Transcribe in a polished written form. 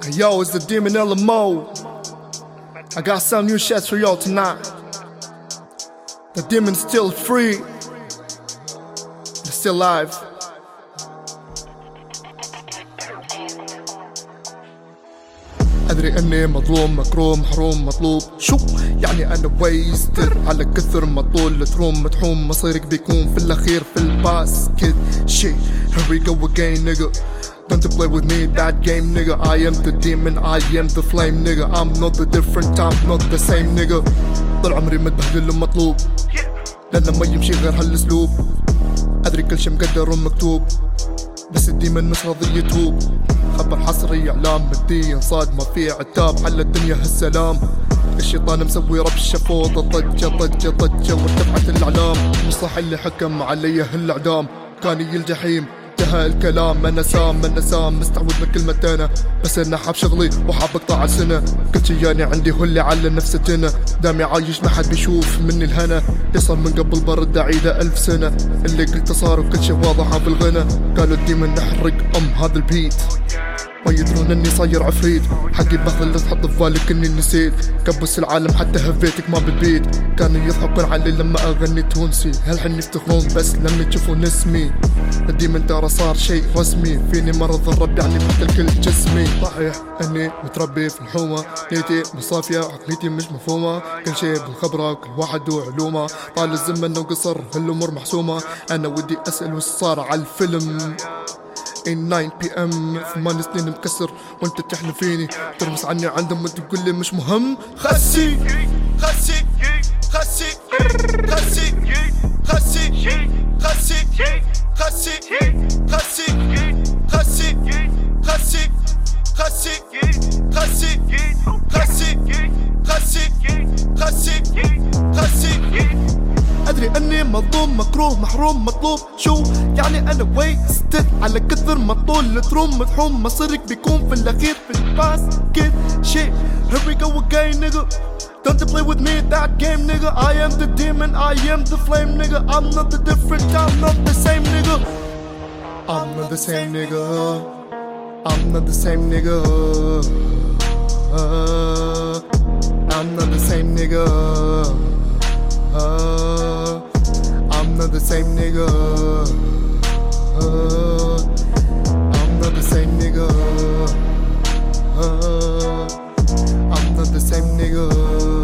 Hey yo, it's the Demon LMO. I got some new shits for y'all tonight. The demon's still free. They're still alive. أدري أني مظلوم مكروم محروم مطلوب. شو يعني أنا ويستر على كثر ما طول تروم متحوم مصيرك بيكون في الأخير في الباسكت. Shit, here we go again nigga. Don't play with me that game nigga. I am the demon, I am the flame nigga. I'm not the different, I'm not the same nigga. طول عمري متبهدل ومطلوب لأنه ما يمشي غير هالاسلوب. أدري كل شي مقدر ومكتوب بس الديمن مش راضي يتوب. خبر حصري اعلام ماديا صاد ما في عتاب على الدنيا هالسلام. الشيطان مسوي ربشة فوضى ضجة ضجة ضجة وارتفعت الاعلام. مش صح اللي حكم علي هالاعدام كان الجحيم انتهى الكلام. انا سام مستعود من كلمة انا بس انا حاب شغلي وحاب اقطع سنة. كل شي يعني عندي هو اللي على نفسه تنا. دامي عايش ما حد بيشوف مني الهنا. يصل من قبل برد عيده 1000 سنة. اللي قلته صار وكل شي واضح بالغنى. قالوا الديمن نحرق هذا البيت ما يدرون اني صاير عفريت. حقي باخذ تحط في بالك اني نسيت. كبس العالم حتى هفيتك ما بالبيت. كانوا يضحكون علي لما اغني تونسي. هالحين يفتخرون بس لما يشوفون اسمي. الديمن ترى صار شيء رسمي. فيني مرض الرب يعني مثل كل جسمي. صحيح اني متربي في الحومة. نيتي مصافية عقليتي مش مفهومة. كل شيء بالخبرة كل واحد وعلومه. طال الزمن وقصر هالامور محسومة. انا ودي اسأل وش صار على الفيلم. In 9 PM 8 سنين مكسر وانت تحلم فيني. ترمس عني عندهم وانت تقول لي مش مهم. خسي خسي خسي خسي خسي خسي خسي خسي خسي خسي خسي خسي خسي خسي خسي. أدري أني مظلوم مكروه محروم مطلوب. شو يعني أنا ويستد على كثر ما طول تروم متحوم مصيرك بيكون في الأخير في الباسكت. Shit, here we go again nigga. Don't play with me that game nigga. I am the demon, I am the flame nigga. I'm not the different, I'm not the same nigga. I'm not the same nigga. I'm not the same nigga. I'm not the same nigga. I'm not the same nigga. I'm not the same nigga. I'm not the same nigga.